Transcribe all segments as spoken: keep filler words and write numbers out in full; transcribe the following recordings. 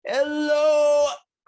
Hello,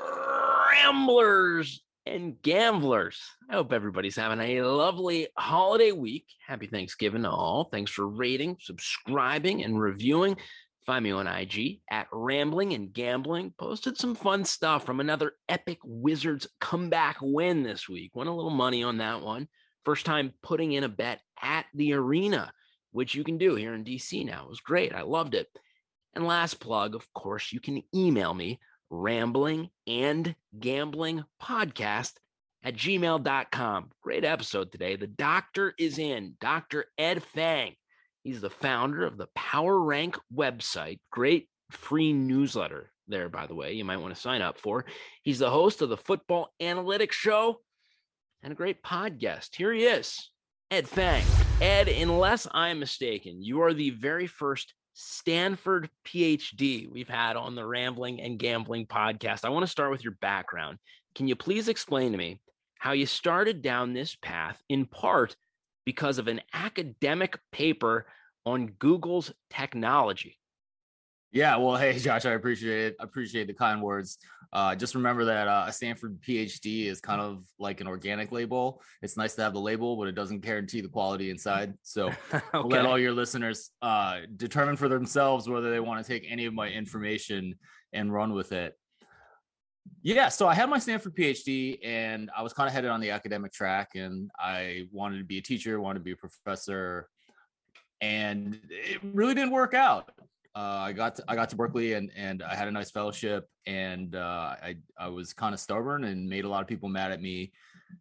ramblers and gamblers. I hope everybody's having a lovely holiday week. Happy Thanksgiving to all. Thanks for rating, subscribing, and reviewing. Find me on I G at Rambling and Gambling. Posted some fun stuff from another epic Wizards comeback win this week. Won a little money on that one. First time putting in a bet at the arena, which you can do here in D C now. It was great. I loved it. And last plug, of course, you can email me, rambling and gambling podcast at gmail dot com. Great episode today. The doctor is in, Doctor Ed Fang. He's the founder of the Power Rank website. Great free newsletter there, by the way, you might want to sign up for. He's the host of the Football Analytics Show and a great podcast. Here he is, Ed Fang. Ed, unless I'm mistaken, you are the very first Stanford P H D we've had on the Rambling and Gambling podcast. I want to start with your background. Can you please explain to me how you started down this path, in part because of an academic paper on Google's technology? Yeah, well, hey, Josh, I appreciate it. I appreciate the kind words. Uh, just remember that uh, a Stanford P H D is kind of like an organic label. It's nice to have the label, but it doesn't guarantee the quality inside. So okay. We'll let all your listeners uh, determine for themselves whether they want to take any of my information and run with it. Yeah, so I had my Stanford P H D, and I was kind of headed on the academic track, and I wanted to be a teacher, wanted to be a professor, and it really didn't work out. Uh, I got to, I got to Berkeley and and I had a nice fellowship, and uh, I I was kind of stubborn and made a lot of people mad at me.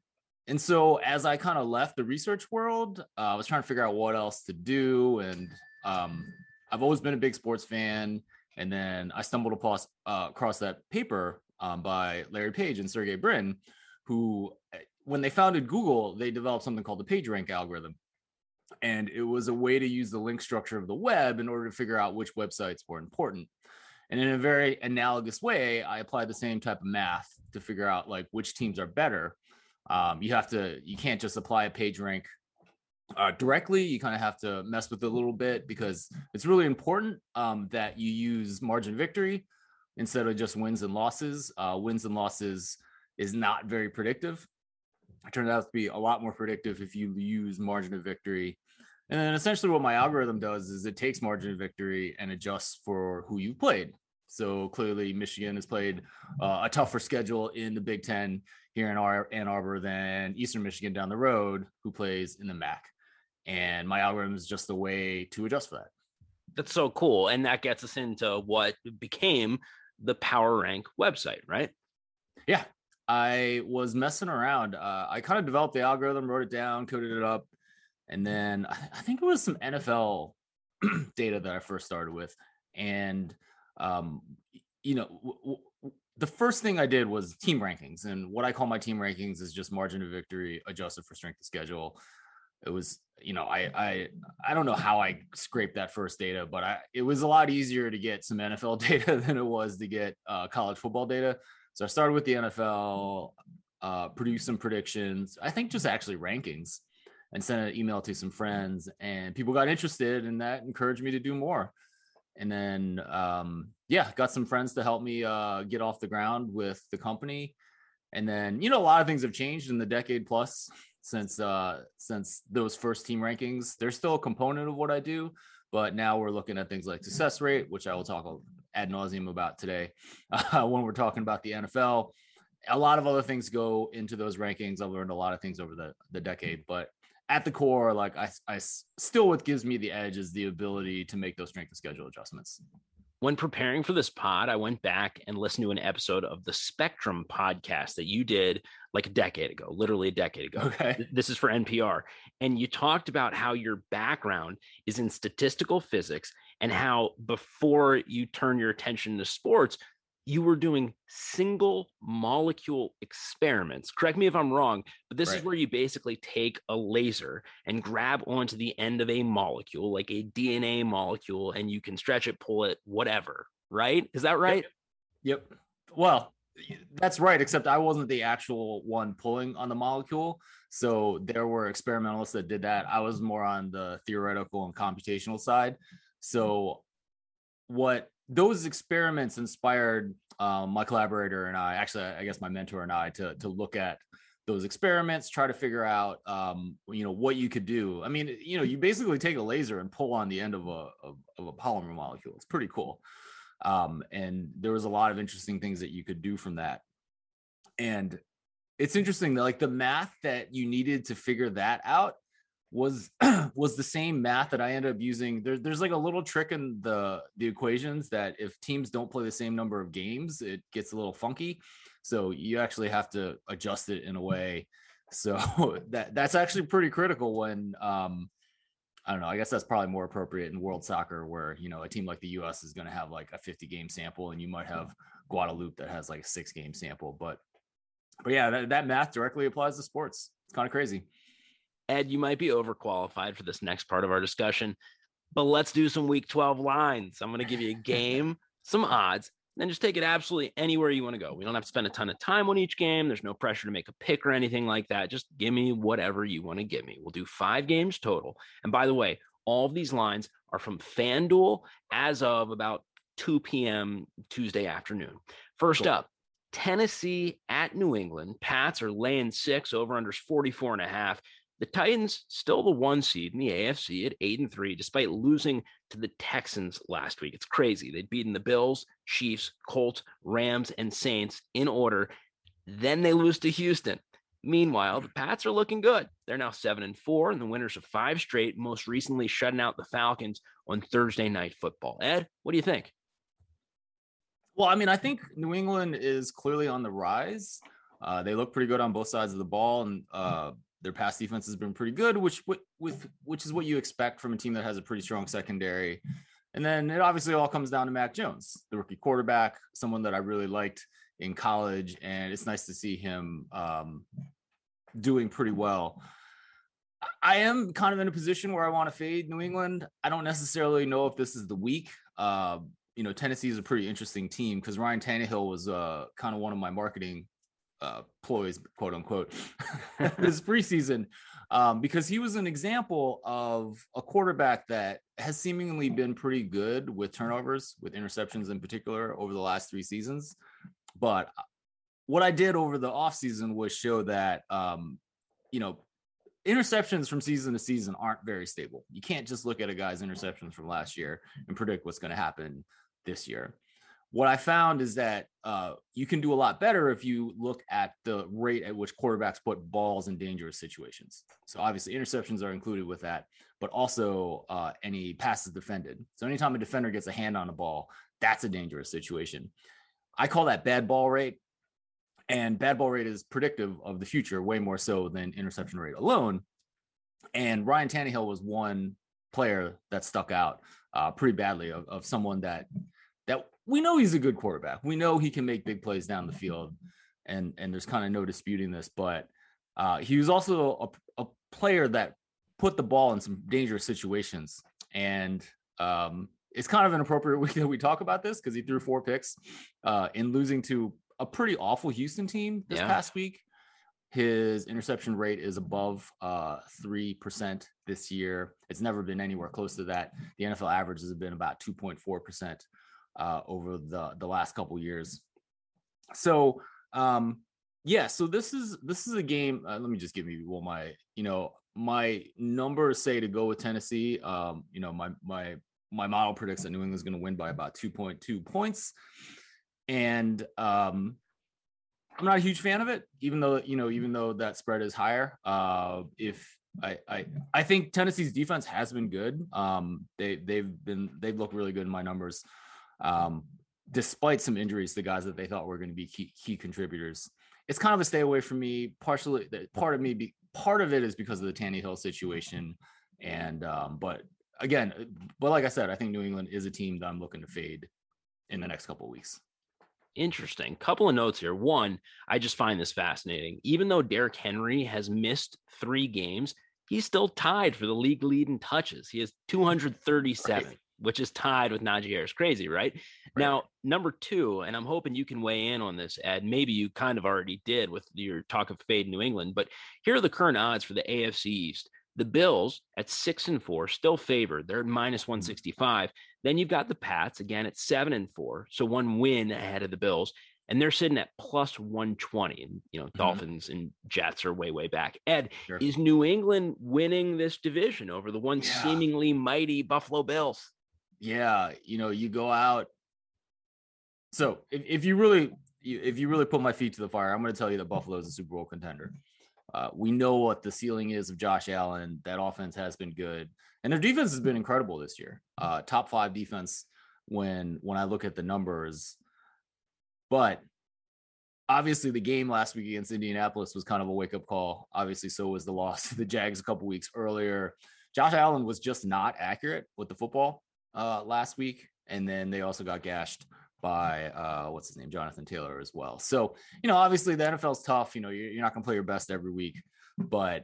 And so as I kind of left the research world, uh, I was trying to figure out what else to do. And um, I've always been a big sports fan. And then I stumbled across uh, across that paper um, by Larry Page and Sergey Brin, who, when they founded Google, they developed something called the PageRank algorithm. And it was a way to use the link structure of the web in order to figure out which websites were important. And in a very analogous way, I applied the same type of math to figure out like which teams are better. Um, you have to, you can't just apply a PageRank uh, directly. You kind of have to mess with it a little bit, because it's really important um, that you use margin of victory instead of just wins and losses. Uh, wins and losses is not very predictive. It turned out to be a lot more predictive if you use margin of victory. And then essentially what my algorithm does is it takes margin of victory and adjusts for who you played. So clearly Michigan has played uh, a tougher schedule in the Big Ten here in our Ann Arbor than Eastern Michigan down the road, who plays in the M A C. And my algorithm is just the way to adjust for that. That's so cool. And that gets us into what became the Power Rank website, right? Yeah. I was messing around. Uh, I kind of developed the algorithm, wrote it down, coded it up. And then I, I think it was some N F L data that I first started with. And, um, you know, w- w- the first thing I did was team rankings. And what I call my team rankings is just margin of victory adjusted for strength of schedule. It was, you know, I, I, I don't know how I scraped that first data, but I, it was a lot easier to get some N F L data than it was to get uh, college football data. So I started with the N F L, uh, produced some predictions, I think just actually rankings, and sent an email to some friends, and people got interested, and that encouraged me to do more. And then, um, yeah, got some friends to help me uh, get off the ground with the company. And then, you know, a lot of things have changed in the decade plus since uh, since those first team rankings. They're still a component of what I do, but now we're looking at things like success rate, which I will talk ad nauseum about today uh, when we're talking about the N F L. A lot of other things go into those rankings. I've learned a lot of things over the, the decade, but at the core, like I, I still, what gives me the edge is the ability to make those strength of schedule adjustments. When preparing for this pod, I went back and listened to an episode of the Spectrum podcast that you did like a decade ago, literally a decade ago. Okay. This is for N P R. And you talked about how your background is in statistical physics and how before you turn your attention to sports, you were doing single molecule experiments. Correct me if I'm wrong, but this right. is where you basically take a laser and grab onto the end of a molecule, like a D N A molecule, and you can stretch it, pull it, whatever, right? Is that right? Yep. yep. Well, that's right, except I wasn't the actual one pulling on the molecule. So there were experimentalists that did that. I was more on the theoretical and computational side. So what those experiments inspired um, my collaborator and I, actually, I guess my mentor and I, to to look at those experiments, try to figure out, um, you know, what you could do. I mean, you know, you basically take a laser and pull on the end of a of, of a polymer molecule. It's pretty cool. Um, and there was a lot of interesting things that you could do from that. And it's interesting that like the math that you needed to figure that out was was the same math that I ended up using. There, there's like a little trick in the the equations that if teams don't play the same number of games, it gets a little funky. So you actually have to adjust it in a way. So that that's actually pretty critical when um, I don't know. I guess that's probably more appropriate in world soccer, where you know a team like the U S is going to have like a fifty game sample, and you might have Guadeloupe that has like a six game sample. But but yeah, that, that math directly applies to sports. It's kind of crazy. Ed, you might be overqualified for this next part of our discussion, but let's do some week twelve lines. I'm going to give you a game, some odds, then just take it absolutely anywhere you want to go. We don't have to spend a ton of time on each game. There's no pressure to make a pick or anything like that. Just give me whatever you want to give me. We'll do five games total. And by the way, all of these lines are from FanDuel as of about two p.m. Tuesday afternoon. First Cool. up, Tennessee at New England. Pats are laying six, over unders forty-four and a half. The Titans still the one seed in the A F C at eight and three, despite losing to the Texans last week. It's crazy. They'd beaten the Bills, Chiefs, Colts, Rams, and Saints in order. Then they lose to Houston. Meanwhile, the Pats are looking good. They're now seven and four, and the winners of five straight, most recently shutting out the Falcons on Thursday Night Football. Ed, what do you think? Well, I mean, I think New England is clearly on the rise. Uh, they look pretty good on both sides of the ball, and uh, their pass defense has been pretty good, which with which is what you expect from a team that has a pretty strong secondary. And then it obviously all comes down to Mac Jones, the rookie quarterback, someone that I really liked in college, and it's nice to see him um, doing pretty well. I am kind of in a position where I want to fade New England. I don't necessarily know if this is the week. Uh, you know, Tennessee is a pretty interesting team because Ryan Tannehill was uh, kind of one of my marketing uh, ploys, quote unquote, this preseason, um, because he was an example of a quarterback that has seemingly been pretty good with turnovers, with interceptions in particular over the last three seasons. But what I did over the offseason was show that, um, you know, interceptions from season to season aren't very stable. You can't just look at a guy's interceptions from last year and predict what's going to happen this year. What I found is that uh, you can do a lot better if you look at the rate at which quarterbacks put balls in dangerous situations. So obviously interceptions are included with that, but also uh, any passes defended. So anytime a defender gets a hand on a ball, that's a dangerous situation. I call that bad ball rate. And bad ball rate is predictive of the future, way more so than interception rate alone. And Ryan Tannehill was one player that stuck out uh, pretty badly of, of someone that that we know he's a good quarterback. We know he can make big plays down the field, and and there's kind of no disputing this. But uh, he was also a, a player that put the ball in some dangerous situations. And um, it's kind of an appropriate week that we talk about this because he threw four picks uh, in losing to a pretty awful Houston team this yeah. past week. His interception rate is above uh, three percent this year. It's never been anywhere close to that. The N F L averages have been about two point four percent uh, over the, the last couple years. So, um, yeah, so this is, this is a game. Uh, let me just give you well, my, you know, my numbers say to go with Tennessee. Um, you know, my, my, my model predicts that New England's going to win by about two point two points. And um, I'm not a huge fan of it, even though, you know, even though that spread is higher. Uh, if I, I, I think Tennessee's defense has been good. Um, they, they've been, they've looked really good in my numbers, um, despite some injuries to guys that they thought were going to be key, key contributors. It's kind of a stay away from me. Partially, part of me, be, part of it is because of the Tannehill situation. And, um, but again, but like I said, I think New England is a team that I'm looking to fade in the next couple of weeks. Interesting. Couple of notes here. One, I just find this fascinating. Even though Derrick Henry has missed three games, he's still tied for the league lead in touches. He has two hundred thirty-seven, right, which is tied with Najee Harris. Crazy, right? right? Now, number two, and I'm hoping you can weigh in on this, Ed. Maybe you kind of already did with your talk of fade in New England, but here are the current odds for the A F C East. The Bills at six and four, still favored. They're minus one sixty-five. Then you've got the Pats again at seven and four, so one win ahead of the Bills, and they're sitting at plus one twenty. And you know, mm-hmm. Dolphins and Jets are way, way back. Ed, sure. Is New England winning this division over the one yeah. seemingly mighty Buffalo Bills? Yeah, you know, you go out. So if, if you really, if you really put my feet to the fire, I'm going to tell you that Buffalo is a Super Bowl contender. Uh, we know what the ceiling is of Josh Allen. That offense has been good, and their defense has been incredible this year. Uh, top five defense when when I look at the numbers. But obviously, the game last week against Indianapolis was kind of a wake up call. Obviously, so was the loss to the Jags a couple weeks earlier. Josh Allen was just not accurate with the football uh, last week, and then they also got gashed by uh what's his name, Jonathan Taylor as well. So, you know, obviously the N F L is tough. You know, you're, you're not gonna play your best every week, but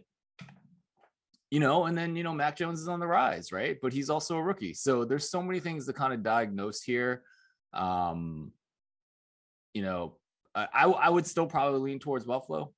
you know, and then, you know, Mac Jones is on the rise, right? But he's also a rookie. So there's so many things to kind of diagnose here. Um, you know, I, I would still probably lean towards Buffalo,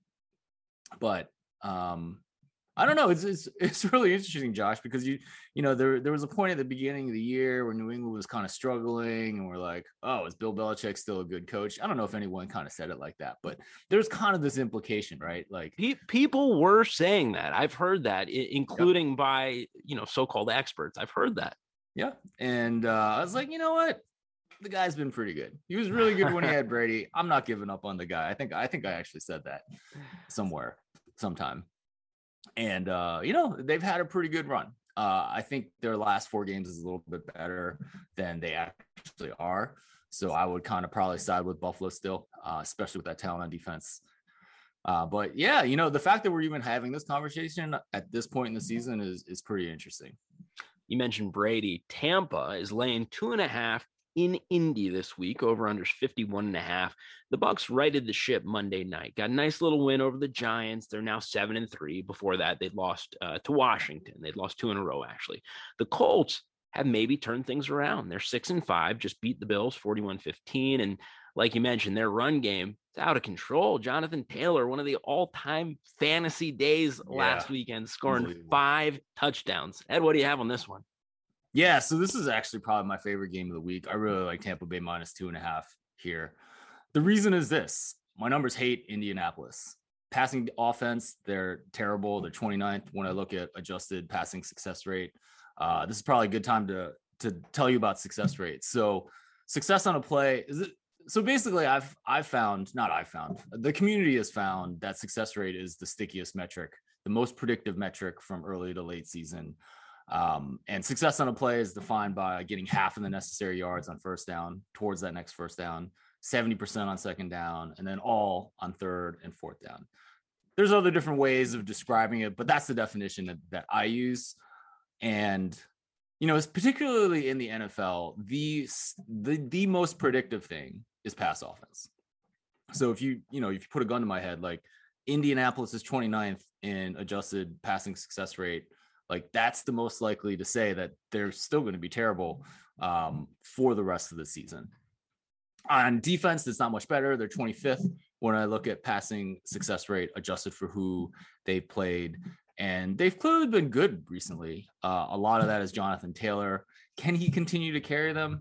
but um, I don't know. It's, it's it's really interesting, Josh, because you you know there there was a point at the beginning of the year where New England was kind of struggling, and we're like, oh, is Bill Belichick still a good coach? I don't know if anyone kind of said it like that, but there's kind of this implication, right? Like people were saying that. I've heard that, including yep. by you know so-called experts. I've heard that. Yeah, and uh, I was like, you know what? The guy's been pretty good. He was really good when he had Brady. I'm not giving up on the guy. I think I think I actually said that somewhere, sometime. And, uh, you know, they've had a pretty good run. Uh, I think their last four games is a little bit better than they actually are. So I would kind of probably side with Buffalo still, uh, especially with that talent on defense. Uh, but, yeah, you know, the fact that we're even having this conversation at this point in the season is is pretty interesting. You mentioned Brady. Tampa is laying two and a half in Indy this week. Over under fifty-one and a half. The Bucks righted the ship Monday night, got a nice little win over the Giants. They're now seven and three. Before that, they'd lost uh, to Washington. They'd lost two in a row, actually. The Colts have maybe turned things around. They're six and five, just beat the Bills forty-one fifteen. And like you mentioned, their run game is out of control. Jonathan Taylor, one of the all-time fantasy days yeah. last weekend, scoring five touchdowns. Ed, what do you have on this one? Yeah, so this is actually probably my favorite game of the week. I really like Tampa Bay minus two and a half here. The reason is this. My numbers hate Indianapolis. Passing offense, they're terrible. They're twenty-ninth when I look at adjusted passing success rate. Uh, this is probably a good time to, to tell you about success rate. So success on a play is it, so basically I've I've found, not I've found, the community has found that success rate is the stickiest metric, the most predictive metric from early to late season. Um, and success on a play is defined by getting half of the necessary yards on first down towards that next first down, seventy percent on second down, and then all on third and fourth down. There's other different ways of describing it, but that's the definition that, that I use. And, you know, it's particularly in the N F L, the, the, the most predictive thing is pass offense. So if you, you know, if you put a gun to my head, like Indianapolis is twenty-ninth in adjusted passing success rate, like that's the most likely to say that they're still going to be terrible um, for the rest of the season. On defense, it's not much better. They're twenty-fifth when I look at passing success rate adjusted for who they played. And they've clearly been good recently. Uh, a lot of that is Jonathan Taylor. Can he continue to carry them?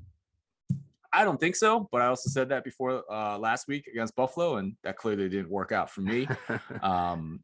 I don't think so, but I also said that before uh, last week against Buffalo, and that clearly didn't work out for me. um,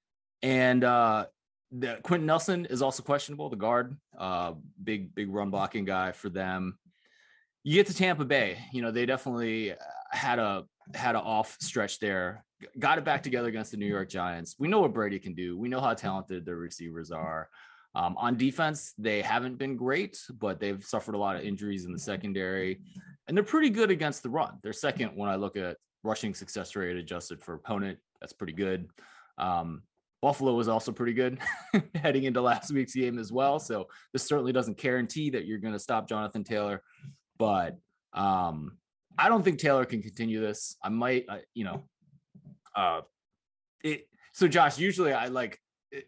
and uh, the Quentin Nelson is also questionable, the guard, uh, big, big run blocking guy for them. You get to Tampa Bay, you know, they definitely had a, had an off stretch there, got it back together against the New York Giants. We know what Brady can do. We know how talented their receivers are. Um, on defense, they haven't been great, but they've suffered a lot of injuries in the secondary, and they're pretty good against the run. They're second when I look at rushing success rate adjusted for opponent. That's pretty good. Um, Buffalo was also pretty good heading into last week's game as well. So this certainly doesn't guarantee that you're going to stop Jonathan Taylor, but um, I don't think Taylor can continue this. I might, uh, you know, uh, it. So Josh, usually I like, it,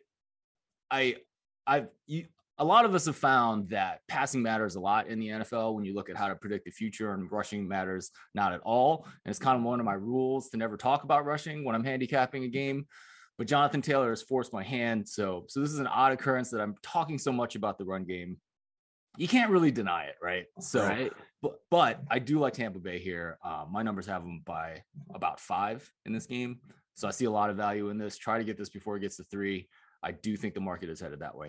I, I've, you, a lot of us have found that passing matters a lot in the N F L when you look at how to predict the future, and rushing matters not at all. And it's kind of one of my rules to never talk about rushing when I'm handicapping a game. but Jonathan Taylor has forced my hand. So, so this is an odd occurrence that I'm talking so much about the run game. You can't really deny it, right? So, right. but, but I do like Tampa Bay here. Uh, my numbers have them by about five in this game. So I see a lot of value in this. Try to get this before it gets to three. I do think the market is headed that way.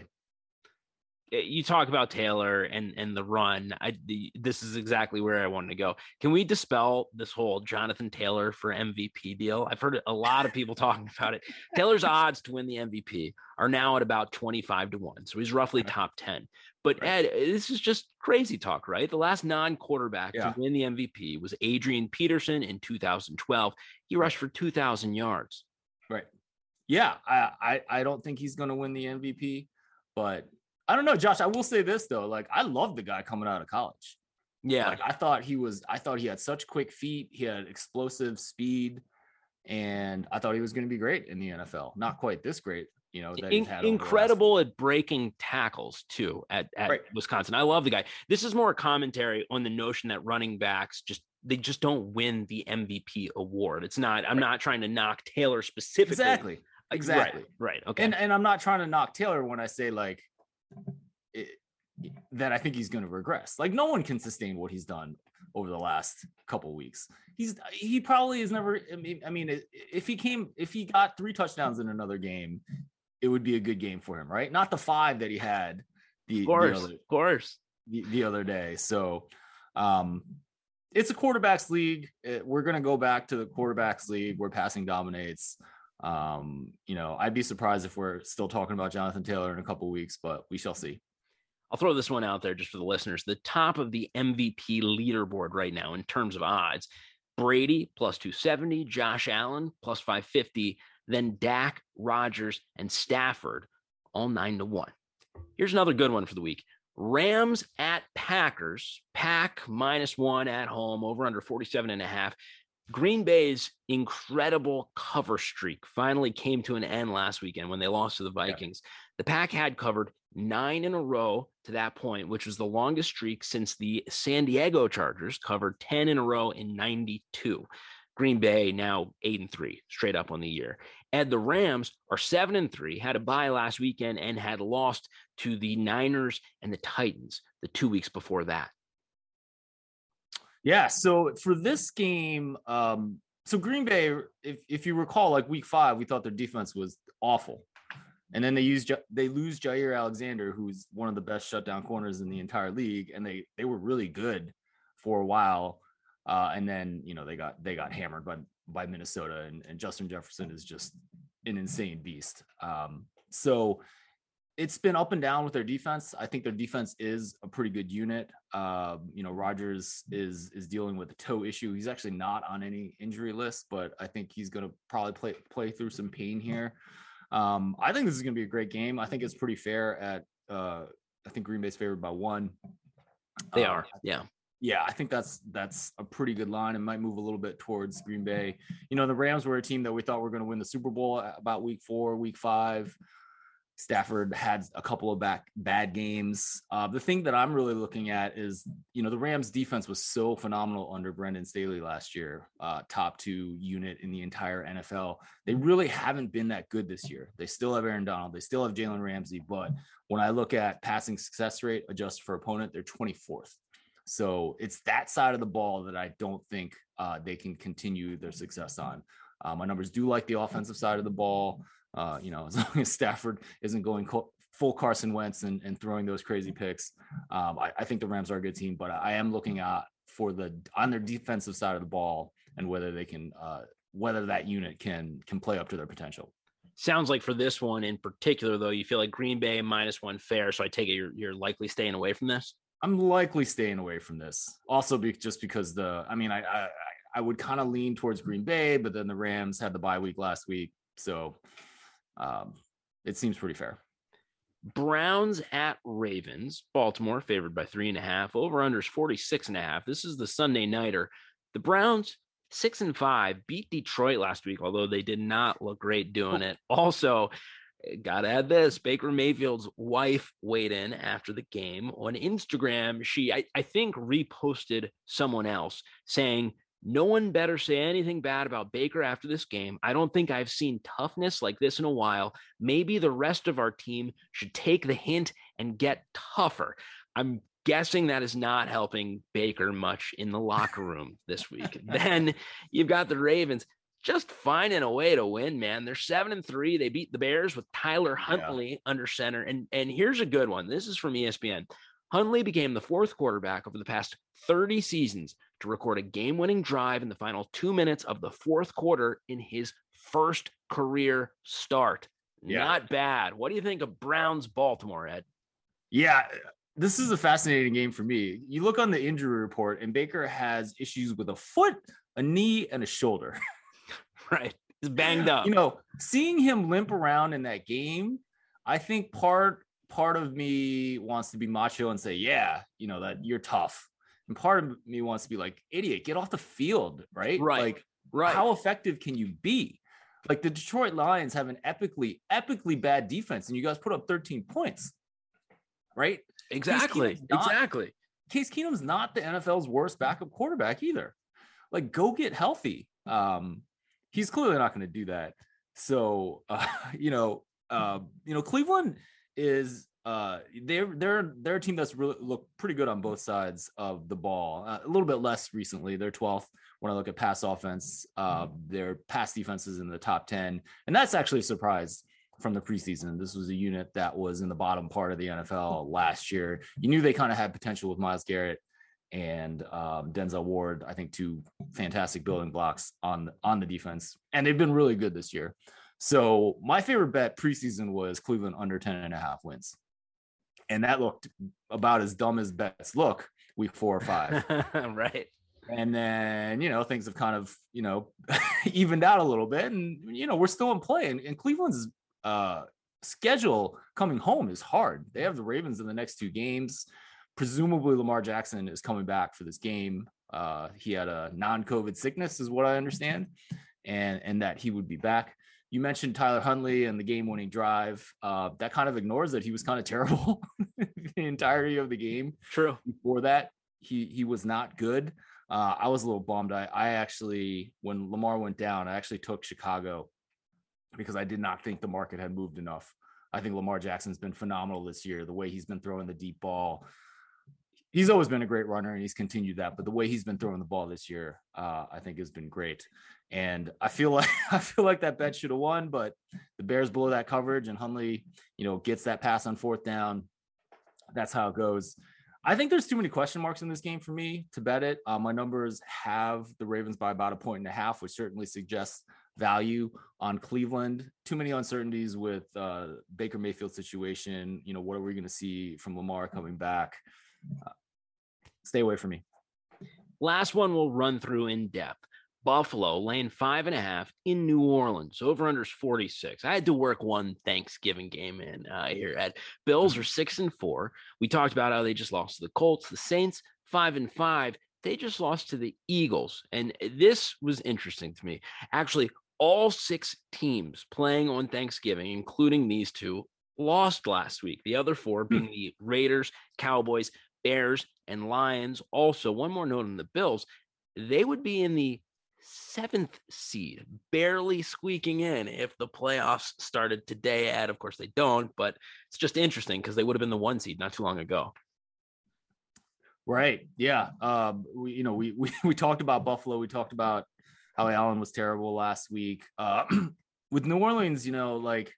You talk about Taylor and and the run. I the, this is exactly where I wanted to go. Can we dispel this whole Jonathan Taylor for M V P deal? I've heard a lot of people talking about it. Taylor's odds to win the M V P are now at about twenty-five to one, so he's roughly top ten. But right. Ed, this is just crazy talk, right? The last non-quarterback yeah. to win the M V P was Adrian Peterson in two thousand twelve. He rushed for two thousand yards. Right. Yeah, I I, I don't think he's going to win the M V P, but I don't know, Josh. I will say this though, like I love the guy coming out of college. Yeah, like I thought he was. I thought he had such quick feet. He had explosive speed, and I thought he was going to be great in the N F L. Not quite this great, you know. That in, incredible at breaking tackles too at at right. Wisconsin. I love the guy. This is more a commentary on the notion that running backs just they just don't win the M V P award. It's not. I'm right. not trying to knock Taylor specifically. Exactly. Exactly. Right. right. Okay. And and I'm not trying to knock Taylor when I say like. It, that I think he's going to regress. Like no one can sustain what he's done over the last couple of weeks. He's he probably is never. I mean, I mean, if he came, if he got three touchdowns in another game, it would be a good game for him, right? Not the five that he had the, of course, the other, of course, the, the other day. So, um, it's a quarterbacks league. It, we're going to go back to the quarterbacks league where passing dominates. Um, you know, I'd be surprised if we're still talking about Jonathan Taylor in a couple of weeks, but we shall see. I'll throw this one out there just for the listeners. The top of the M V P leaderboard right now in terms of odds, Brady plus two seventy, Josh Allen plus five fifty, then Dak, Rodgers, and Stafford, all nine to one. Here's another good one for the week. Rams at Packers, Pack minus one at home, over under forty-seven and a half. Green Bay's incredible cover streak finally came to an end last weekend when they lost to the Vikings. Yeah. The Pack had covered nine in a row to that point, which was the longest streak since the San Diego Chargers covered ten in a row in ninety-two. Green Bay now eight and three straight up on the year. And the Rams are seven and three, had a bye last weekend and had lost to the Niners and the Titans the two weeks before that. Yeah, so for this game, um, so Green Bay, if, if you recall, like week five, we thought their defense was awful. And then they use they lose Jair Alexander, who's one of the best shutdown corners in the entire league, and they they were really good for a while. Uh, and then, you know, they got they got hammered by by Minnesota, and, and Justin Jefferson is just an insane beast. Um, so it's been up and down with their defense. I think their defense is a pretty good unit. Uh, you know, Rodgers is is dealing with a toe issue. He's actually not on any injury list, but I think he's going to probably play play through some pain here. Um, I think this is going to be a great game. I think it's pretty fair at. Uh, I think Green Bay's favored by one. They uh, are, yeah. Yeah, I think that's that's a pretty good line. It might move a little bit towards Green Bay. You know, the Rams were a team that we thought were going to win the Super Bowl about week four, week five. Stafford had a couple of back bad games. Uh, the thing that I'm really looking at is, you know, the Rams defense was so phenomenal under Brendan Staley last year, uh, top two unit in the entire N F L. They really haven't been that good this year. They still have Aaron Donald. They still have Jalen Ramsey. But when I look at passing success rate adjusted for opponent, they're twenty-fourth. So it's that side of the ball that I don't think uh, they can continue their success on. Uh, my numbers do like the offensive side of the ball. Uh, you know, as long as Stafford isn't going co- full Carson Wentz and, and throwing those crazy picks, um, I, I think the Rams are a good team. But I am looking at for the on their defensive side of the ball and whether they can, uh, whether that unit can can play up to their potential. Sounds like for this one in particular, though, you feel like Green Bay minus one fair. So I take it you're you're likely staying away from this. I'm likely staying away from this. Also, be, just because the, I mean, I I, I would kind of lean towards Green Bay, but then the Rams had the bye week last week, so. Um, it seems pretty fair. Browns at Ravens. Baltimore favored by three and a half. Over unders forty-six and a half. This is the Sunday nighter. The Browns six and five beat Detroit last week, although they did not look great doing it. Also, gotta add this: Baker Mayfield's wife weighed in after the game on Instagram. She, I, I think, reposted someone else saying No one better say anything bad about Baker after this game. I don't think I've seen toughness like this in a while. Maybe the rest of our team should take the hint and get tougher. I'm guessing that is not helping Baker much in the locker room this week. Then you've got the Ravens just finding a way to win, man. They're seven and three. They beat the Bears with Tyler Huntley yeah. under center. And, and here's a good one. This is from E S P N. Huntley became the fourth quarterback over the past thirty seasons to record a game-winning drive in the final two minutes of the fourth quarter in his first career start. Yeah. Not bad. What do you think of Browns Baltimore, Ed? Yeah, this is a fascinating game for me. You look on the injury report, and Baker has issues with a foot, a knee, and a shoulder. Right. He's banged up. You know, seeing him limp around in that game, I think part part of me wants to be macho and say, yeah, you know, that you're tough. And part of me wants to be like, idiot, get off the field, right? Right. Like, right. How effective can you be? Like, the Detroit Lions have an epically, epically bad defense, and you guys put up thirteen points, right? Exactly. Not, exactly. Case Keenum's not the N F L's worst backup quarterback either. Like, go get healthy. Um, he's clearly not going to do that. So, uh, you know, uh, you know, Cleveland is uh, they're they're they're a team that's really looked pretty good on both sides of the ball. Uh, a little bit less recently. They're twelfth when I look at pass offense. Uh, their pass defense is in the top ten, and that's actually a surprise from the preseason. This was a unit that was in the bottom part of the N F L last year. You knew they kind of had potential with Myles Garrett and um, Denzel Ward. I think two fantastic building blocks on on the defense, and they've been really good this year. So my favorite bet preseason was Cleveland under ten and a half wins. And that looked about as dumb as bets look week four or five. Right. And then, you know, things have kind of, you know, evened out a little bit, and, you know, we're still in play, and, and Cleveland's uh, schedule coming home is hard. They have the Ravens in the next two games. Presumably Lamar Jackson is coming back for this game. Uh, he had a non-COVID sickness is what I understand, and, and that he would be back. You mentioned Tyler Huntley and the game-winning drive. Uh, that kind of ignores that he was kind of terrible the entirety of the game. True. Before that, he he was not good. Uh, I was a little bummed. I, I actually, when Lamar went down, I actually took Chicago because I did not think the market had moved enough. I think Lamar Jackson's been phenomenal this year. The way he's been throwing the deep ball. He's always been a great runner, and he's continued that. But the way he's been throwing the ball this year, uh, I think has been great. And I feel like I feel like that bet should have won, but the Bears blow that coverage, and Huntley, you know, gets that pass on fourth down. That's how it goes. I think there's too many question marks in this game for me to bet it. Uh, my numbers have the Ravens by about a point and a half, which certainly suggests value on Cleveland. Too many uncertainties with uh, Baker Mayfield's situation. You know, what are we going to see from Lamar coming back? Uh, stay away from me. Last one we'll run through in depth. Buffalo laying five and a half in New Orleans. Over unders forty-six. I had to work one Thanksgiving game in uh, here at Bills are six and four. We talked about how they just lost to the Colts. The Saints five and five. They just lost to the Eagles, and this was interesting to me. Actually, all six teams playing on Thanksgiving, including these two, lost last week. The other four being the Raiders, Cowboys, Bears, and Lions. Also, one more note on the Bills: they would be in the seventh seed, barely squeaking in if the playoffs started today. Ed, of course they don't, but it's just interesting because they would have been the one seed not too long ago. Right. Yeah. Um, we, you know, we, we, we talked about Buffalo. We talked about how Allen was terrible last week. Uh, with New Orleans, you know, like,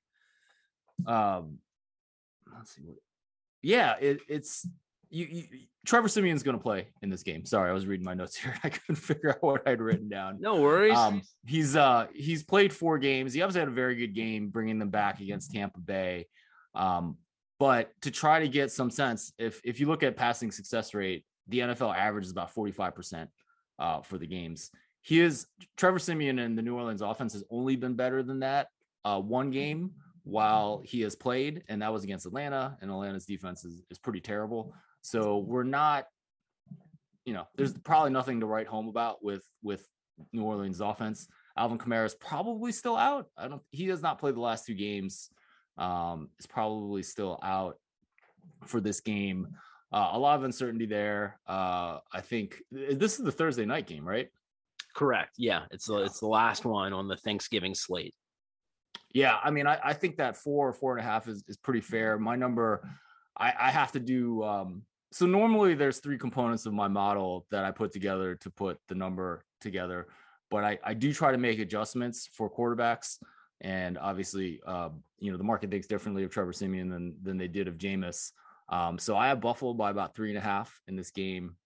um, let's see what, yeah, it, it's, You, you, Trevor Siemian's going to play in this game. Sorry, I was reading my notes here. I couldn't figure out what I'd written down. No worries. Um, he's uh he's played four games. He obviously had a very good game bringing them back against Tampa Bay. Um, but to try to get some sense, if if you look at passing success rate, the N F L average is about forty-five percent uh, for the games. He is Trevor Siemian, and the New Orleans offense has only been better than that uh, one game while he has played, and that was against Atlanta, and Atlanta's defense is, is pretty terrible. So we're not, you know, there's probably nothing to write home about with, with New Orleans offense. Alvin Kamara is probably still out. I don't, he has not played the last two games. Um, is probably still out for this game. Uh, a lot of uncertainty there. Uh, I think this is the Thursday night game, right? Correct. Yeah, it's the Yeah. it's the last one on the Thanksgiving slate. Yeah, I mean, I, I think that four or four and a half is, is pretty fair. My number, I, I have to do. Um, so normally there's three components of my model that I put together to put the number together, but I, I do try to make adjustments for quarterbacks. And obviously, uh, you know, the market thinks differently of Trevor Siemian than than they did of Jameis. Um, so I have Buffalo by about three and a half in this game.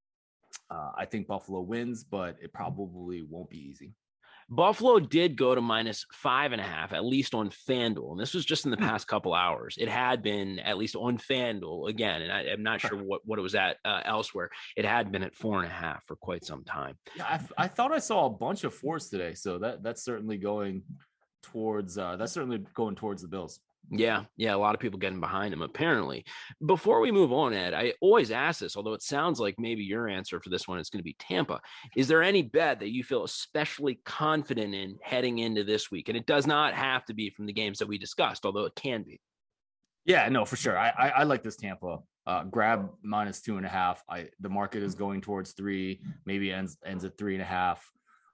Uh, I think Buffalo wins, but it probably won't be easy. Buffalo did go to minus five and a half, at least on FanDuel. And this was just in the past couple hours. It had been at least on FanDuel again. And I, I'm not sure what, what it was at uh, elsewhere. It had been at four and a half for quite some time. Yeah, I, I thought I saw a bunch of fours today. So that that's certainly going towards uh, that's certainly going towards the Bills. Yeah, yeah, a lot of people getting behind him, apparently. Before we move on, Ed, I always ask this, although it sounds like maybe your answer for this one is going to be Tampa. Is there any bet that you feel especially confident in heading into this week? And it does not have to be from the games that we discussed, although it can be. Yeah, no, for sure. I I, I like this Tampa. Uh, grab minus two and a half. I the market is going towards three, maybe ends ends at three and a half.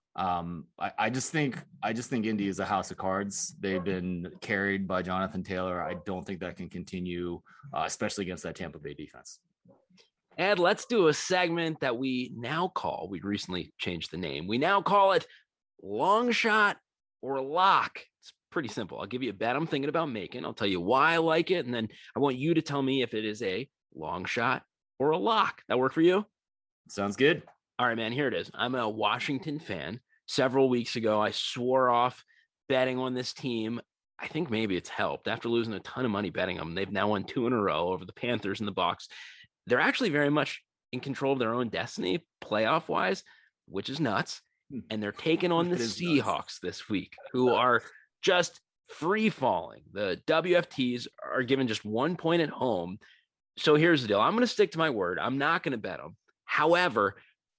Um, I, I just think I just think Indy is a house of cards. They've been carried by Jonathan Taylor. I don't think that can continue, uh, especially against that Tampa Bay defense. And let's do a segment that we now call, we recently changed the name. We now call it Long Shot or Lock. It's pretty simple. I'll give you a bet I'm thinking about making. I'll tell you why I like it. And then I want you to tell me if it is a long shot or a lock. That work for you? Sounds good. All right, man, here it is. I'm a Washington fan. Several weeks ago, I swore off betting on this team. I think maybe it's helped. After losing a ton of money betting them, they've now won two in a row over the Panthers and the Bucs. They're actually very much in control of their own destiny, playoff-wise, which is nuts. And they're taking on the Seahawks nuts. This week, who are just free-falling. The W F Ts are given just one point at home. So here's the deal. I'm going to stick to my word. I'm not going to bet them. However,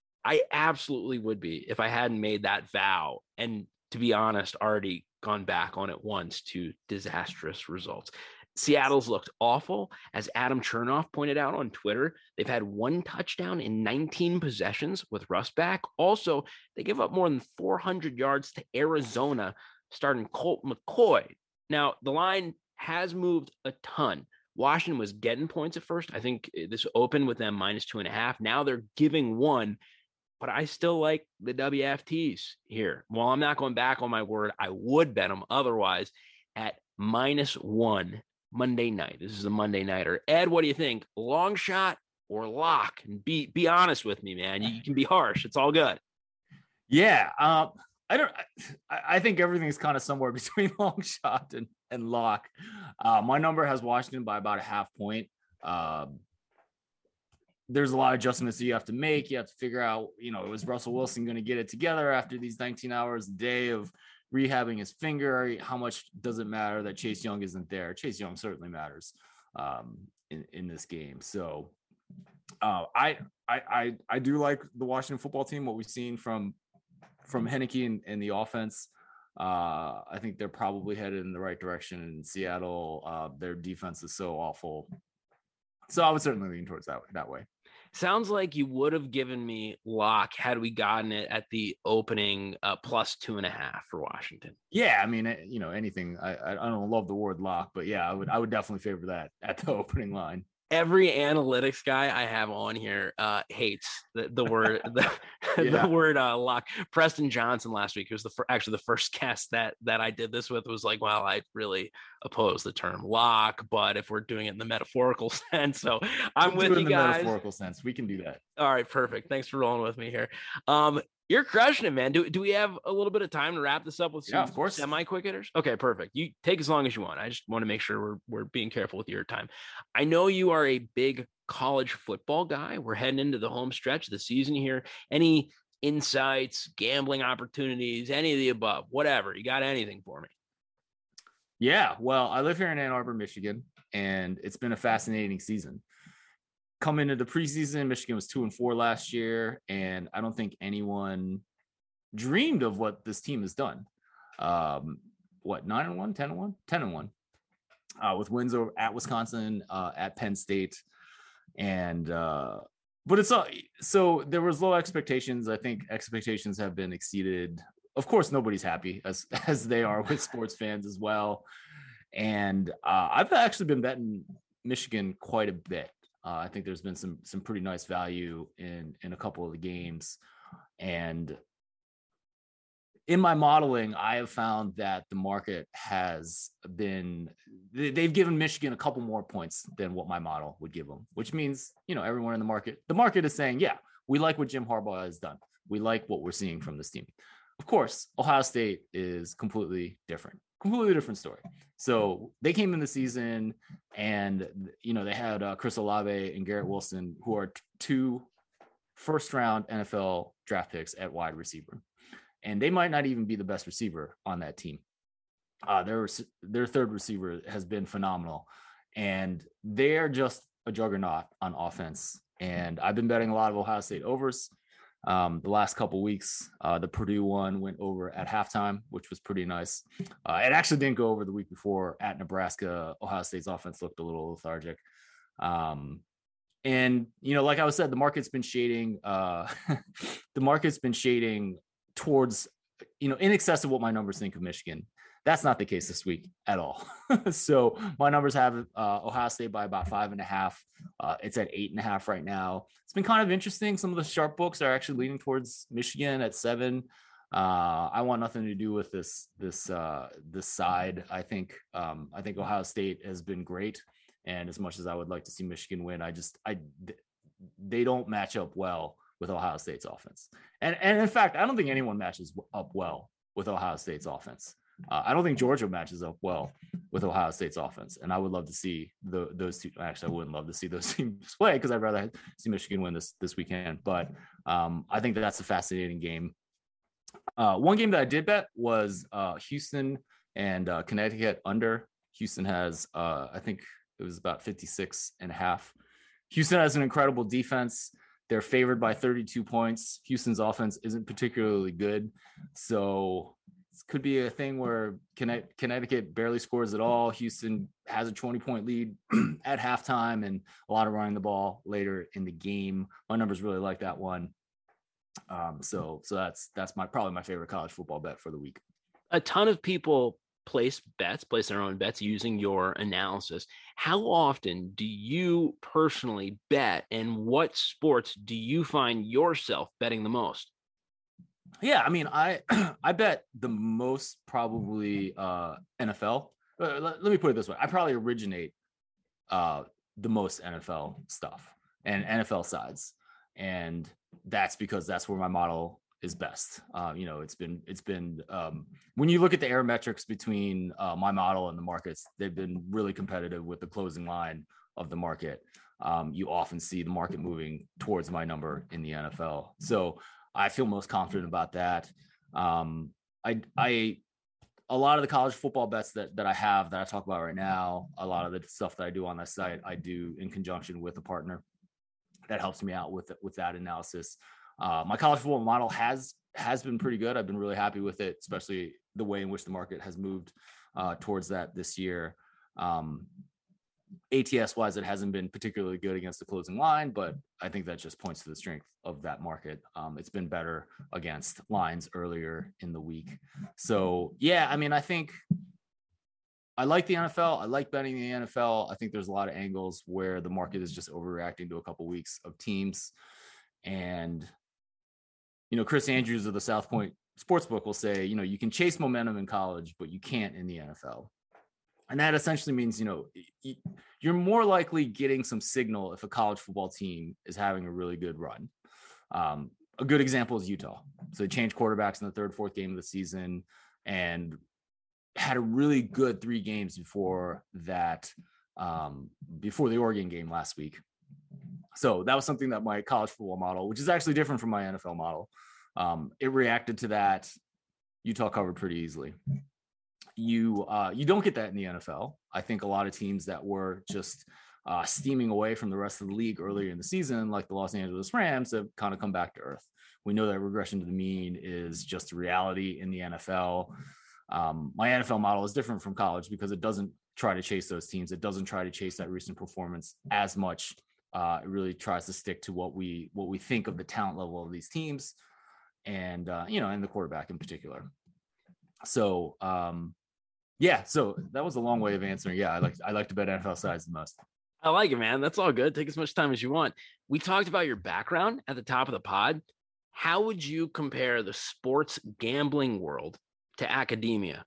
I absolutely would be if I hadn't made that vow. And to be honest, already gone back on it once to disastrous results. Seattle's looked awful. As Adam Chernoff pointed out on Twitter, they've had one touchdown in nineteen possessions with Russ back. Also, they give up more than four hundred yards to Arizona, starting Colt McCoy. Now, the line has moved a ton. Washington was getting points at first. I think this opened with them minus two and a half. Now they're giving one. But I still like the W F Ts here. While I'm not going back on my word, I would bet them otherwise at minus one Monday night. This is a Monday nighter. Ed, what do you think? Long shot or lock? And be be honest with me, man. You, you can be harsh. It's all good. Yeah. Um, I don't. I, I think everything's kind of somewhere between long shot and and lock. Uh, my number has Washington by about a half point. Um, There's a lot of adjustments that you have to make. You have to figure out, you know, was Russell Wilson going to get it together after these nineteen hours a day of rehabbing his finger? How much does it matter that Chase Young isn't there? Chase Young certainly matters um, in, in this game. So uh, I, I, I, I do like the Washington football team, what we've seen from, from Heinicke and, and the offense. Uh, I think they're probably headed in the right direction in Seattle. Uh, their defense is so awful. So I would certainly lean towards that, that way. Sounds like you would have given me lock had we gotten it at the opening uh, plus two and a half for Washington. Yeah, I mean, you know, anything. I I don't love the word lock, but yeah, I would I would definitely favor that at the opening line. Every analytics guy I have on here uh, hates the, the word the, yeah. the word uh, lock. Preston Johnson last week, who was the fir- actually the first guest that that I did this with, was like, well, I really oppose the term lock, but if we're doing it in the metaphorical sense, so I'm we'll with you in the guys. Metaphorical sense, we can do that. All right, perfect. Thanks for rolling with me here. Um, You're crushing it, man. Do, do we have a little bit of time to wrap this up with some yeah, of course. semi-quick hitters? Okay, perfect. You take as long as you want. I just want to make sure we're we're being careful with your time. I know you are a big college football guy. We're heading into the home stretch of the season here. Any insights, gambling opportunities, any of the above, whatever. You got anything for me? Yeah, well, I live here in Ann Arbor, Michigan, and it's been a fascinating season. Coming into the preseason, Michigan was two and four last year, and I don't think anyone dreamed of what this team has done. Um, what, nine and one, ten and one, ten and one, uh, with wins over at Wisconsin, uh, at Penn State, and uh, but it's all so there was low expectations. I think expectations have been exceeded. Of course, nobody's happy as as they are with sports fans as well. And uh, I've actually been betting Michigan quite a bit. Uh, I think there's been some some pretty nice value in in a couple of the games. And in my modeling, I have found that the market has been, they've given Michigan a couple more points than what my model would give them, which means, you know, everyone in the market, the market is saying, yeah, we like what Jim Harbaugh has done. We like what we're seeing from this team. Of course, Ohio State is completely different, completely different story. So they came in the season and, you know, they had uh, Chris Olave and Garrett Wilson, who are t- two first round N F L draft picks at wide receiver. And they might not even be the best receiver on that team. Uh, their, their third receiver has been phenomenal. And they're just a juggernaut on offense. And I've been betting a lot of Ohio State overs. Um, the last couple weeks, uh, the Purdue one went over at halftime, which was pretty nice. Uh, it actually didn't go over the week before at Nebraska. Ohio State's offense looked a little lethargic. Um, and, you know, like I was said, the market's been shading. Uh, the market's been shading towards, you know, in excess of what my numbers think of Michigan. That's not the case this week at all. So my numbers have uh, Ohio State by about five and a half. Uh, it's at eight and a half right now. It's been kind of interesting. Some of the sharp books are actually leaning towards Michigan at seven. Uh, I want nothing to do with this, this, uh, this side. I think, um, I think Ohio State has been great. And as much as I would like to see Michigan win, I just, I, they don't match up well with Ohio State's offense. And, and in fact, I don't think anyone matches up well with Ohio State's offense. Uh, I don't think Georgia matches up well with Ohio State's offense. And I would love to see the, those two. Actually, I wouldn't love to see those teams play because I'd rather see Michigan win this, this weekend. But um, I think that that's a fascinating game. Uh, one game that I did bet was uh, Houston and uh, Connecticut under. Houston has, uh, I think it was about fifty-six and a half. Houston has an incredible defense. They're favored by thirty-two points. Houston's offense isn't particularly good. So it could be a thing where Connecticut barely scores at all. Houston has a twenty-point lead at halftime and a lot of running the ball later in the game. My numbers really like that one. Um, so so that's that's my probably my favorite college football bet for the week. A ton of people place bets, place their own bets using your analysis. How often do you personally bet, and what sports do you find yourself betting the most? Yeah, I mean, I I bet the most probably uh, N F L. Uh, let, let me put it this way: I probably originate uh, the most N F L stuff and N F L sides, and that's because that's where my model is best. Uh, you know, it's been it's been um, when you look at the error metrics between uh, my model and the markets, they've been really competitive with the closing line of the market. Um, you often see the market moving towards my number in the N F L. So I feel most confident about that. Um, I, I, a lot of the college football bets that, that I have that I talk about right now, a lot of the stuff that I do on that site, I do in conjunction with a partner that helps me out with, with that analysis. Uh, my college football model has, has been pretty good. I've been really happy with it, especially the way in which the market has moved uh, towards that this year. Um, A T S wise, it hasn't been particularly good against the closing line, but I think that just points to the strength of that market. Um, it's been better against lines earlier in the week. So yeah, I mean, I think I like the N F L. I like betting the N F L. I think there's a lot of angles where the market is just overreacting to a couple of weeks of teams. And, you know, Chris Andrews of the South Point Sportsbook will say, you know, you can chase momentum in college, but you can't in the N F L. And that essentially means, you know, you're more likely getting some signal if a college football team is having a really good run. Um, a good example is Utah. So they changed quarterbacks in the third, fourth game of the season and had a really good three games before that, um, before the Oregon game last week. So that was something that my college football model, which is actually different from my N F L model, um, it reacted to that. Utah covered pretty easily. You uh, you don't get that in the N F L. I think a lot of teams that were just uh, steaming away from the rest of the league earlier in the season, like the Los Angeles Rams, have kind of come back to earth. We know that regression to the mean is just a reality in the N F L. Um, my N F L model is different from college because it doesn't try to chase those teams. It doesn't try to chase that recent performance as much Uh, it really tries to stick to what we what we think of the talent level of these teams, and uh, you know, and the quarterback in particular. So um, yeah, so that was a long way of answering. Yeah, I like I like to bet N F L sides the most. I like it, man. That's all good. Take as much time as you want. We talked about your background at the top of the pod. How would you compare the sports gambling world to academia?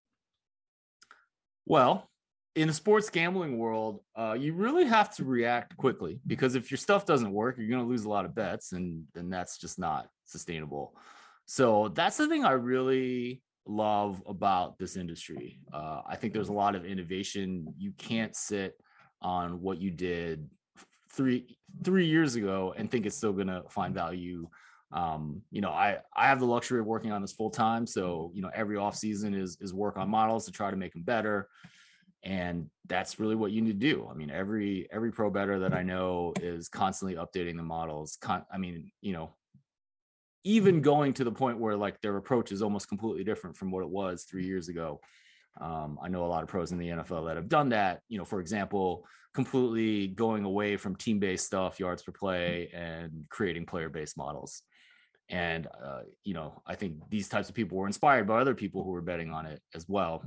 Well, in the sports gambling world, uh, you really have to react quickly, because if your stuff doesn't work, you're going to lose a lot of bets, and then that's just not sustainable. So that's the thing I really love about this industry. Uh, I think there's a lot of innovation. You can't sit on what you did three three years ago and think it's still going to find value. Um, you know, I I have the luxury of working on this full time, so you know, every off season is is work on models to try to make them better. And that's really what you need to do. I mean, every every pro bettor that I know is constantly updating the models. Con- I mean, you know, even going to the point where like their approach is almost completely different from what it was three years ago. Um, I know a lot of pros in the N F L that have done that. You know, for example, completely going away from team-based stuff, yards per play, and creating player-based models. And uh, you know, I think these types of people were inspired by other people who were betting on it as well.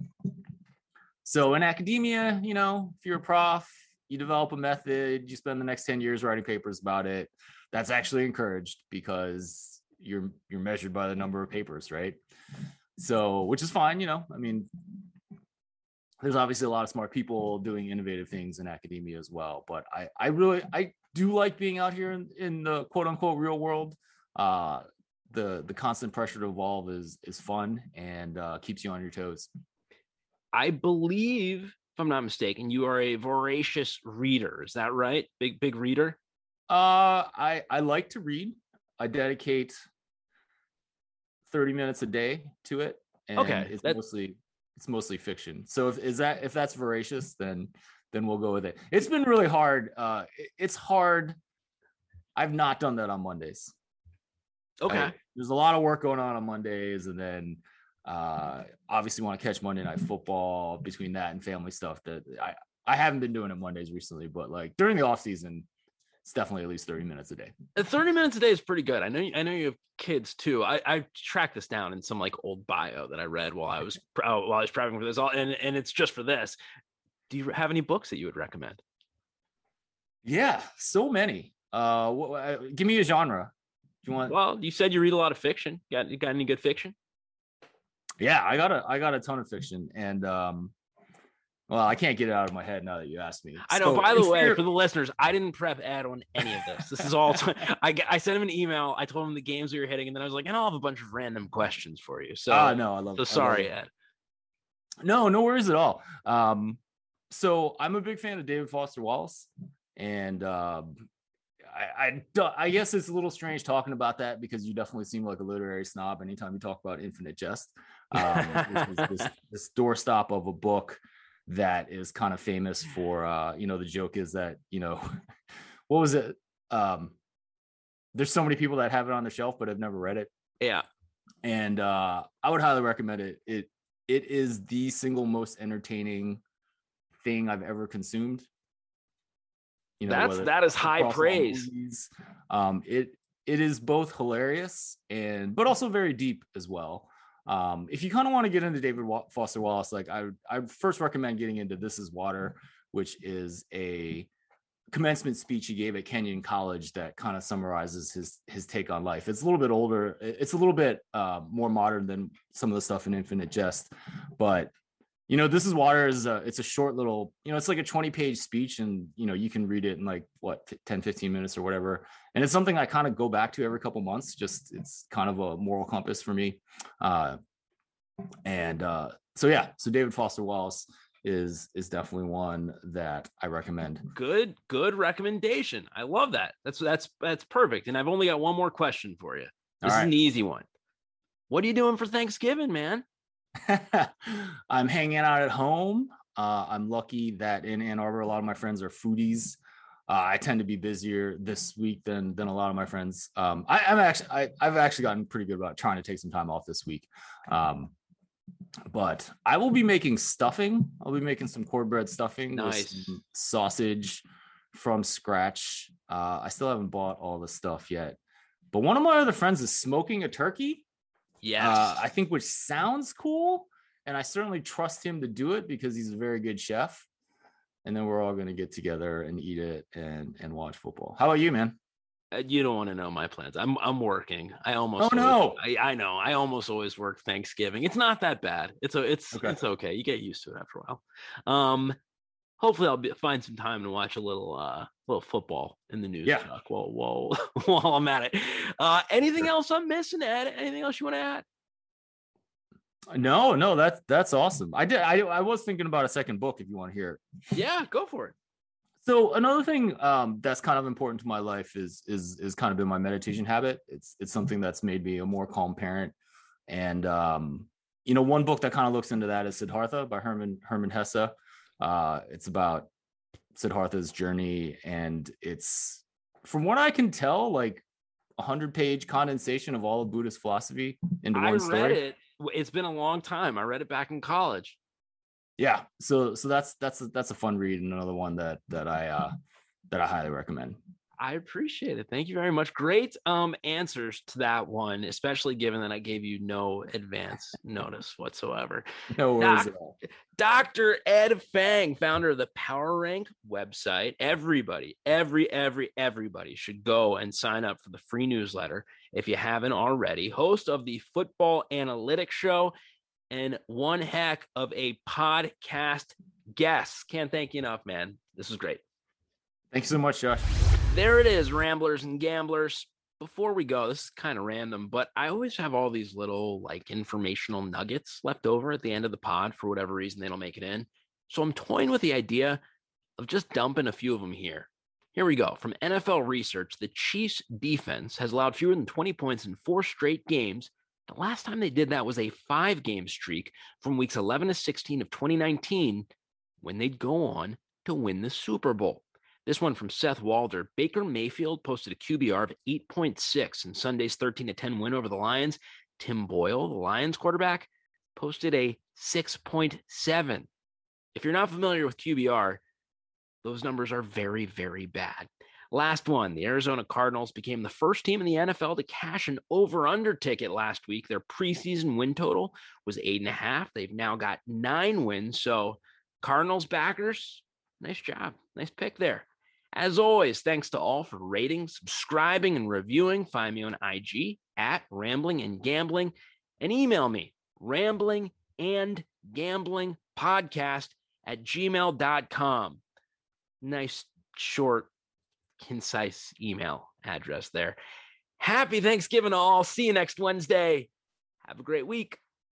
So in academia, you know, if you're a prof, you develop a method, you spend the next ten years writing papers about it. That's actually encouraged, because you're you're measured by the number of papers, right? So, which is fine, you know. I mean, there's obviously a lot of smart people doing innovative things in academia as well. But I, I really, I do like being out here in, in the quote unquote real world. Uh, the the constant pressure to evolve is is fun, and uh, keeps you on your toes. I believe, if I'm not mistaken, you are a voracious reader. Is that right? Big, big reader? Uh, I, I like to read. I dedicate thirty minutes a day to it. And okay, it's that... mostly it's mostly fiction. So if is that if that's voracious, then then we'll go with it. It's been really hard. Uh, it, it's hard. I've not done that on Mondays. Okay. I, there's a lot of work going on on Mondays, and then uh obviously want to catch Monday Night Football between that and family stuff. That I I haven't been doing it Mondays recently, but like during the off season, it's definitely at least thirty minutes a day. thirty minutes a day is pretty good. I know I know you have kids too. I I tracked this down in some like old bio that I read while I was uh, while I was prepping for this, all and and it's just for this. Do you have any books that you would recommend? Yeah, so many. Uh, what, give me a genre. Do you want? Well, you said you read a lot of fiction. Got you got any good fiction? Yeah, I got a I got a ton of fiction, and um, well, I can't get it out of my head now that you asked me. I know. So, by the way, for the listeners, I didn't prep Ed on any of this. This is all. T- I I sent him an email. I told him the games we were hitting, and then I was like, and I'll have a bunch of random questions for you. So, uh, no, I love. So sorry, love Ed. No, no worries at all. Um, so I'm a big fan of David Foster Wallace, and um, I, I, I guess it's a little strange talking about that, because you definitely seem like a literary snob anytime you talk about Infinite Jest. Um, this, this, this doorstop of a book that is kind of famous for, uh, you know, the joke is that, you know, what was it? Um, there's so many people that have it on the shelf, but have never read it. Yeah. And uh, I would highly recommend it. It, it is the single most entertaining thing I've ever consumed. You know, that's that is high praise. Movies, um, it it is both hilarious and but also very deep as well. Um, if you kind of want to get into David Foster Wallace, like I I first recommend getting into This Is Water, which is a commencement speech he gave at Kenyon College that kind of summarizes his his take on life. It's a little bit older. It's a little bit uh, more modern than some of the stuff in Infinite Jest, but you know, This Is Water is a, it's a short little, you know, it's like a twenty page speech, and, you know, you can read it in like what, ten, fifteen minutes or whatever. And it's something I kind of go back to every couple months. Just, it's kind of a moral compass for me. Uh, and uh, so, yeah, so David Foster Wallace is, is definitely one that I recommend. Good, good recommendation. I love that. That's, that's, that's perfect. And I've only got one more question for you. This All is right. an easy one. What are you doing for Thanksgiving, man? I'm hanging out at home. Uh, I'm lucky that in Ann Arbor, a lot of my friends are foodies. Uh, I tend to be busier this week than than a lot of my friends. Um, I, I'm actually I, I've actually gotten pretty good about trying to take some time off this week. Um, but I will be making stuffing. I'll be making some cornbread stuffing nice. with some sausage, from scratch. Uh, I still haven't bought all the stuff yet, but one of my other friends is smoking a turkey. Yes. Uh, I think, which sounds cool. And I certainly trust him to do it because he's a very good chef. And then we're all going to get together and eat it and, and watch football. How about you, man? You don't want to know my plans. I'm I'm working. I almost. Oh always, no! I, I know. I almost always work Thanksgiving. It's not that bad. It's a. It's okay. It's okay. You get used to it after a while. Um, hopefully I'll be, find some time to watch a little uh little football in the news yeah. truck while while while I'm at it. Uh, anything sure. else I'm missing, Ed? Anything else you want to add? No, no, that's that's awesome. I did. I I was thinking about a second book. If you want to hear it, yeah, go for it. So another thing um, that's kind of important to my life is is is kind of been my meditation habit. It's it's something that's made me a more calm parent. And um, you know, one book that kind of looks into that is Siddhartha by Herman Herman Hesse. Uh, it's about Siddhartha's journey, and it's, from what I can tell, like a hundred page condensation of all of Buddhist philosophy into one story. I read it. It's been a long time. I read it back in college. Yeah, so so that's that's a, that's a fun read, and another one that that I uh, that I highly recommend. I appreciate it. Thank you very much. Great um answers to that one, especially given that I gave you no advance notice whatsoever. No worries Doc, at all. Doctor Ed Fang, founder of the Power Rank website. Everybody, every, every, everybody should go and sign up for the free newsletter if you haven't already. Host of the Football Analytics Show and one heck of a podcast guest. Can't thank you enough, man. This is great. Thanks so much, Josh. There it is, Ramblers and Gamblers. Before we go, this is kind of random, but I always have all these little like informational nuggets left over at the end of the pod for whatever reason they don't make it in. So I'm toying with the idea of just dumping a few of them here. Here we go. From N F L research, the Chiefs defense has allowed fewer than twenty points in four straight games. The last time they did that was a five-game streak from weeks eleven to sixteen of twenty nineteen, when they'd go on to win the Super Bowl. This one from Seth Walder. Baker Mayfield posted a Q B R of eight point six in Sunday's thirteen to ten win over the Lions. Tim Boyle, the Lions quarterback, posted a six point seven. If you're not familiar with Q B R, those numbers are very, very bad. Last one, the Arizona Cardinals became the first team in the N F L to cash an over-under ticket last week. Their preseason win total was eight and a half. They've now got nine wins. So Cardinals backers, nice job. Nice pick there. As always, thanks to all for rating, subscribing, and reviewing. Find me on I G at Rambling and Gambling, and email me, rambling and gambling podcast at gmail dot com. Nice, short, concise email address there. Happy Thanksgiving to all. See you next Wednesday. Have a great week.